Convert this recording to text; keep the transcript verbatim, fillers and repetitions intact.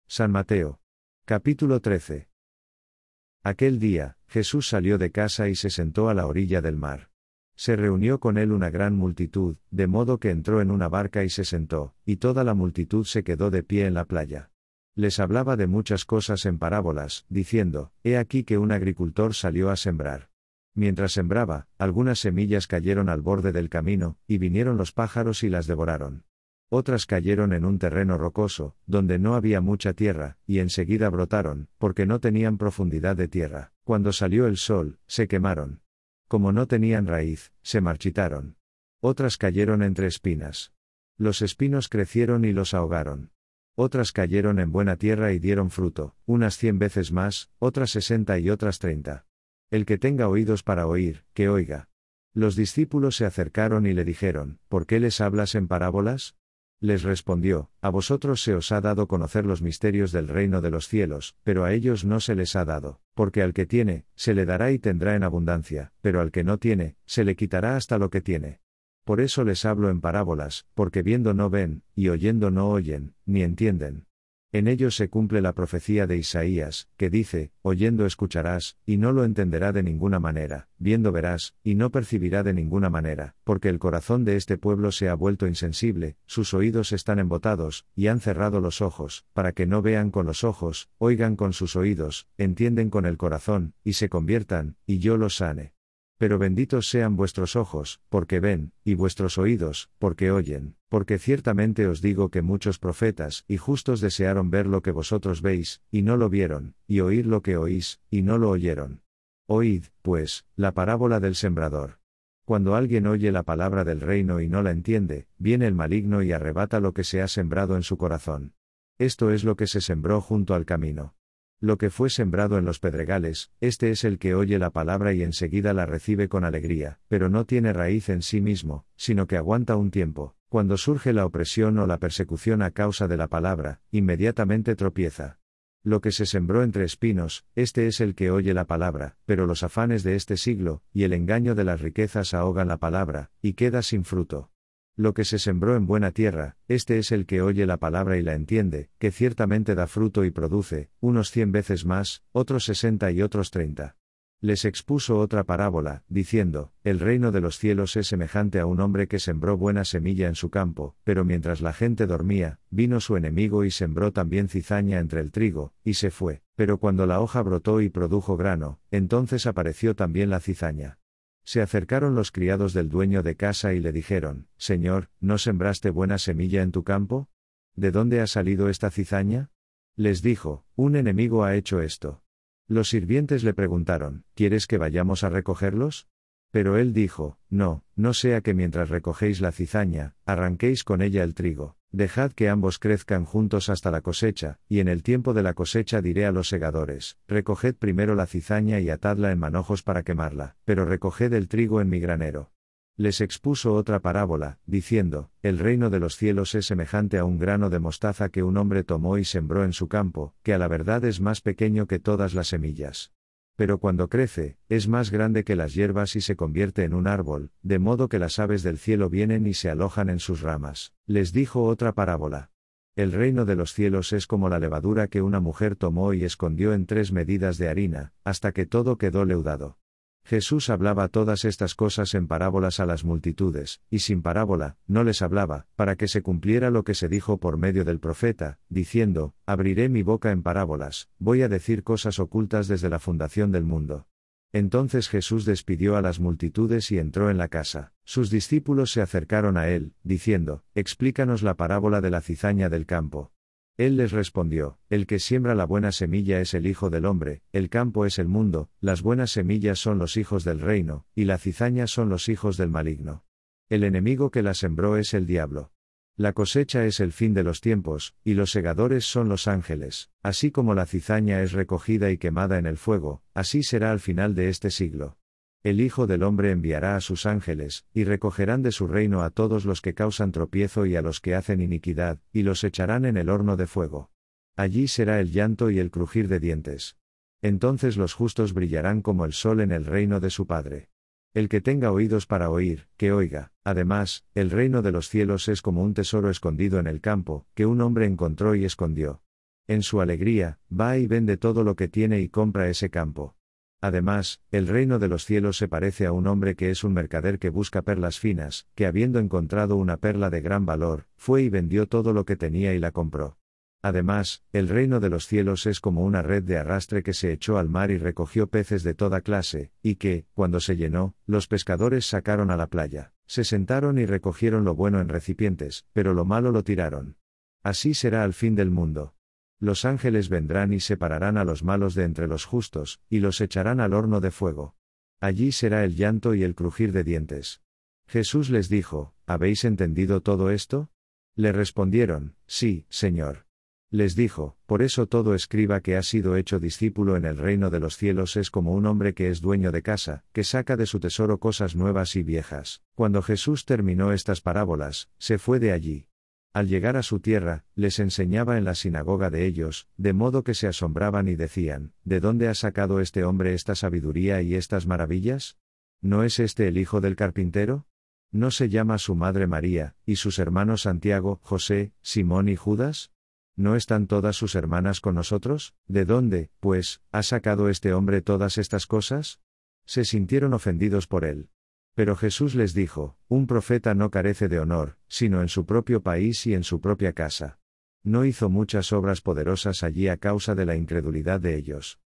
San Mateo. Capítulo trece. Aquel día, Jesús salió de casa y se sentó a la orilla del mar. Se reunió con él una gran multitud, de modo que entró en una barca y se sentó, y toda la multitud se quedó de pie en la playa. Les hablaba de muchas cosas en parábolas, diciendo, He aquí que un agricultor salió a sembrar. Mientras sembraba, algunas semillas cayeron al borde del camino, y vinieron los pájaros y las devoraron. Otras cayeron en un terreno rocoso, donde no había mucha tierra, y enseguida brotaron, porque no tenían profundidad de tierra. Cuando salió el sol, se quemaron. Como no tenían raíz, se marchitaron. Otras cayeron entre espinas. Los espinos crecieron y los ahogaron. Otras cayeron en buena tierra y dieron fruto, unas cien veces más, otras sesenta y otras treinta. El que tenga oídos para oír, que oiga. Los discípulos se acercaron y le dijeron, ¿por qué les hablas en parábolas? Les respondió, a vosotros se os ha dado conocer los misterios del reino de los cielos, pero a ellos no se les ha dado, porque al que tiene, se le dará y tendrá en abundancia, pero al que no tiene, se le quitará hasta lo que tiene. Por eso les hablo en parábolas, porque viendo no ven, y oyendo no oyen, ni entienden. En ellos se cumple la profecía de Isaías, que dice, oyendo escucharás, y no lo entenderá de ninguna manera, viendo verás, y no percibirá de ninguna manera, porque el corazón de este pueblo se ha vuelto insensible, sus oídos están embotados, y han cerrado los ojos, para que no vean con los ojos, oigan con sus oídos, entienden con el corazón, y se conviertan, y yo los sane. Pero benditos sean vuestros ojos, porque ven, y vuestros oídos, porque oyen, porque ciertamente os digo que muchos profetas y justos desearon ver lo que vosotros veis, y no lo vieron, y oír lo que oís, y no lo oyeron. Oíd, pues, la parábola del sembrador. Cuando alguien oye la palabra del reino y no la entiende, viene el maligno y arrebata lo que se ha sembrado en su corazón. Esto es lo que se sembró junto al camino. Lo que fue sembrado en los pedregales, este es el que oye la palabra y enseguida la recibe con alegría, pero no tiene raíz en sí mismo, sino que aguanta un tiempo. Cuando surge la opresión o la persecución a causa de la palabra, inmediatamente tropieza. Lo que se sembró entre espinos, este es el que oye la palabra, pero los afanes de este siglo, y el engaño de las riquezas ahogan la palabra, y queda sin fruto. Lo que se sembró en buena tierra, este es el que oye la palabra y la entiende, que ciertamente da fruto y produce, unos cien veces más, otros sesenta y otros treinta. Les expuso otra parábola, diciendo, el reino de los cielos es semejante a un hombre que sembró buena semilla en su campo, pero mientras la gente dormía, vino su enemigo y sembró también cizaña entre el trigo, y se fue, pero cuando la hoja brotó y produjo grano, entonces apareció también la cizaña. Se acercaron los criados del dueño de casa y le dijeron, Señor, ¿no sembraste buena semilla en tu campo? ¿De dónde ha salido esta cizaña? Les dijo, un enemigo ha hecho esto. Los sirvientes le preguntaron, ¿quieres que vayamos a recogerlos? Pero él dijo, no, no sea que mientras recogéis la cizaña, arranquéis con ella el trigo. Dejad que ambos crezcan juntos hasta la cosecha, y en el tiempo de la cosecha diré a los segadores, recoged primero la cizaña y atadla en manojos para quemarla, pero recoged el trigo en mi granero. Les expuso otra parábola, diciendo, el reino de los cielos es semejante a un grano de mostaza que un hombre tomó y sembró en su campo, que a la verdad es más pequeño que todas las semillas. Pero cuando crece, es más grande que las hierbas y se convierte en un árbol, de modo que las aves del cielo vienen y se alojan en sus ramas. Les dijo otra parábola. El reino de los cielos es como la levadura que una mujer tomó y escondió en tres medidas de harina, hasta que todo quedó leudado. Jesús hablaba todas estas cosas en parábolas a las multitudes, y sin parábola, no les hablaba, para que se cumpliera lo que se dijo por medio del profeta, diciendo, abriré mi boca en parábolas, voy a decir cosas ocultas desde la fundación del mundo. Entonces Jesús despidió a las multitudes y entró en la casa. Sus discípulos se acercaron a él, diciendo, explícanos la parábola de la cizaña del campo. Él les respondió, el que siembra la buena semilla es el Hijo del Hombre, el campo es el mundo, las buenas semillas son los hijos del reino, y la cizaña son los hijos del maligno. El enemigo que la sembró es el diablo. La cosecha es el fin de los tiempos, y los segadores son los ángeles, así como la cizaña es recogida y quemada en el fuego, así será al final de este siglo. El Hijo del Hombre enviará a sus ángeles, y recogerán de su reino a todos los que causan tropiezo y a los que hacen iniquidad, y los echarán en el horno de fuego. Allí será el llanto y el crujir de dientes. Entonces los justos brillarán como el sol en el reino de su Padre. El que tenga oídos para oír, que oiga. Además, el reino de los cielos es como un tesoro escondido en el campo, que un hombre encontró y escondió. En su alegría, va y vende todo lo que tiene y compra ese campo. Además, el reino de los cielos se parece a un hombre que es un mercader que busca perlas finas, que habiendo encontrado una perla de gran valor, fue y vendió todo lo que tenía y la compró. Además, el reino de los cielos es como una red de arrastre que se echó al mar y recogió peces de toda clase, y que, cuando se llenó, los pescadores sacaron a la playa, se sentaron y recogieron lo bueno en recipientes, pero lo malo lo tiraron. Así será al fin del mundo. Los ángeles vendrán y separarán a los malos de entre los justos, y los echarán al horno de fuego. Allí será el llanto y el crujir de dientes. Jesús les dijo, ¿habéis entendido todo esto? Le respondieron, sí, Señor. Les dijo, por eso todo escriba que ha sido hecho discípulo en el reino de los cielos es como un hombre que es dueño de casa, que saca de su tesoro cosas nuevas y viejas. Cuando Jesús terminó estas parábolas, se fue de allí. Al llegar a su tierra, les enseñaba en la sinagoga de ellos, de modo que se asombraban y decían, ¿de dónde ha sacado este hombre esta sabiduría y estas maravillas? ¿No es este el hijo del carpintero? ¿No se llama su madre María, y sus hermanos Santiago, José, Simón y Judas? ¿No están todas sus hermanas con nosotros? ¿De dónde, pues, ha sacado este hombre todas estas cosas? Se sintieron ofendidos por él. Pero Jesús les dijo, un profeta no carece de honor, sino en su propio país y en su propia casa. No hizo muchas obras poderosas allí a causa de la incredulidad de ellos.